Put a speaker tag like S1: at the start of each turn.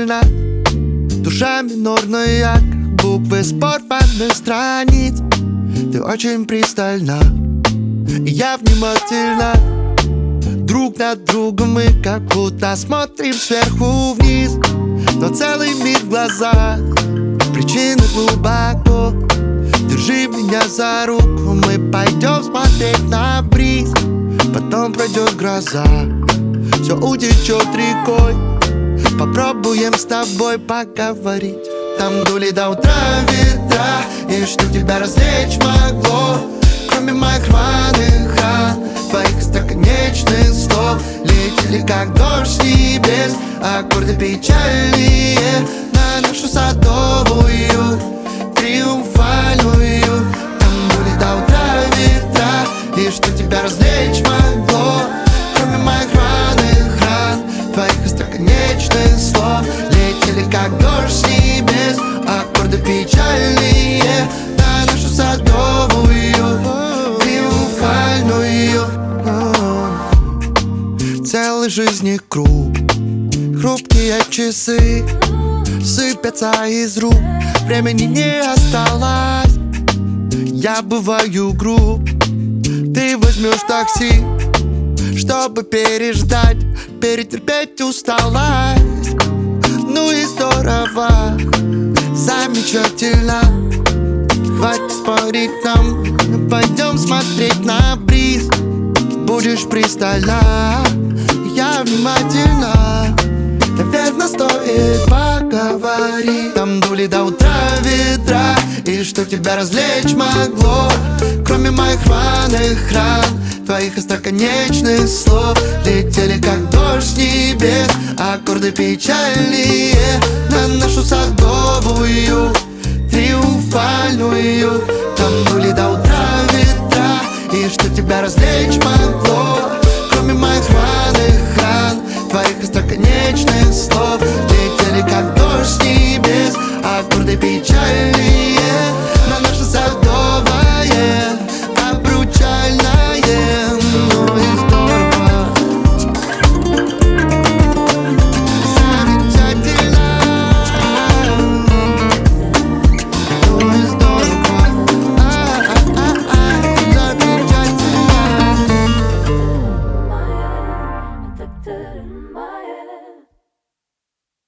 S1: внимательно. Душа минорная, как буквы с порванных страниц. Ты очень пристальна, и я внимательно. Друг над другом мы как будто смотрим сверху вниз. Но целый мир в глазах, причины глубоко. Держи меня за руку, мы пойдем смотреть на бриз. Потом пройдет гроза, все утечет рекой. Попробуем с тобой поговорить. Там дули до утра ветра, и что тебя развлечь могло, кроме моих рваных ран, твоих остроконечных слов. Летели как дождь с небес, аккорды печальные на нашу садовую, триумфальную. Там дули до утра ветра, и что тебя развлечь могло, кроме моих рваных ран, твоих остроконечных слов. Летели как дождь с небес, аккорды печальные на нашу садовую, триумфальную. Целый жизни круг, хрупкие часы сыпятся из рук, времени не осталось. Я бываю груб, ты возьмешь такси, чтобы переждать, перетерпеть усталость. Ну и здорово, замечательно. Хватит спорить нам, пойдем смотреть на бриз. Будешь пристально, я внимательно. Наверное, стоит поговорить. Там дули до утра ветра, и что тебя развлечь могло, кроме моих рваных ран, твоих остроконечных слов. Летели как дождь с небес, аккорды печальные